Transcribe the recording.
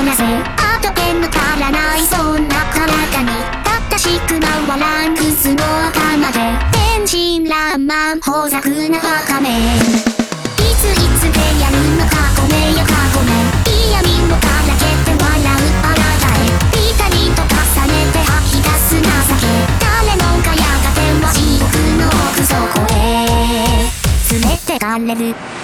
らせあと手抜からないそんな体にたったしく回らんクスの頭で天真爛漫豊作なバカめいつでやるのかごめんよかごめん嫌味もからけて笑うあなたへピカリと重ねて吐き出す情け誰もがやがては地獄の奥底へ連れてかれる